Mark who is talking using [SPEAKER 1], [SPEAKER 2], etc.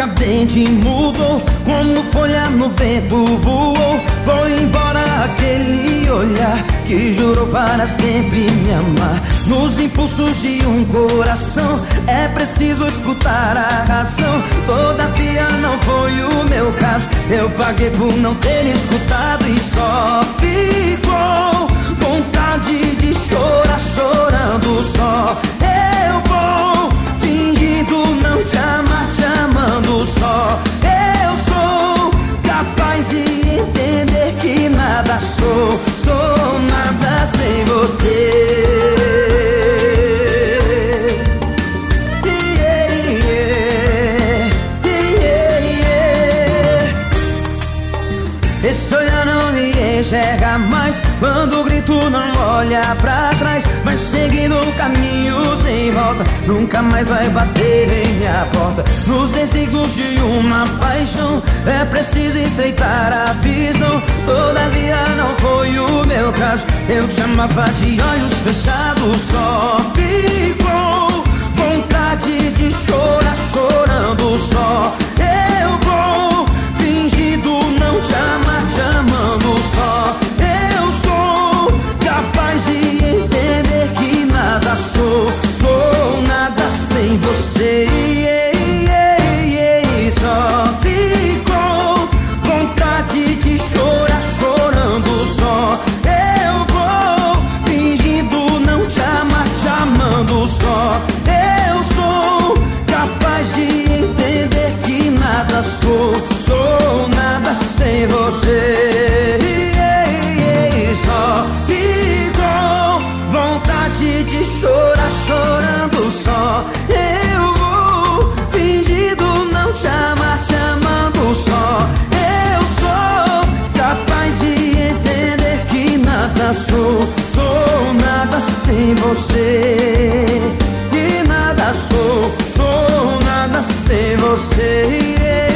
[SPEAKER 1] cadente mudou, como folha no vento voou. Foi embora aquele olhar que jurou para sempre me amar. Nos impulsos de um coração é preciso escutar a razão. Todavia não foi o meu caso, eu paguei por não ter escutado. E só ficou vontade de chorar, chorando só. Eu vou fingindo não te amar, te amando só. Eu sou capaz de entender que nada sou, sou nada sem você. Esse olhar não me enxerga mais, quando o grito não olha pra trás. Vai seguindo um caminho sem volta, nunca mais vai bater em minha porta. Nos desígnios de uma paixão é preciso estreitar a visão. Todavia não foi o meu caso, eu te amava de olhos fechados. Só ficou vontade de chorar, chorando só. Eu vou fingindo não te amar, te amando só. Eu sou capaz de entender que nada sou, sou nada sem você. Só ficou vontade de chorar, chorando só. Eu vou fingindo não te amar, te amando só. Eu sou capaz de entender que nada sou, sou nada sem você. Só ficou vontade de chorar, chorando só. Eu vou fingindo não te amar, te amando só. Eu sou capaz de entender que nada sou, sou nada sem você. E nada sou, sou nada sem você.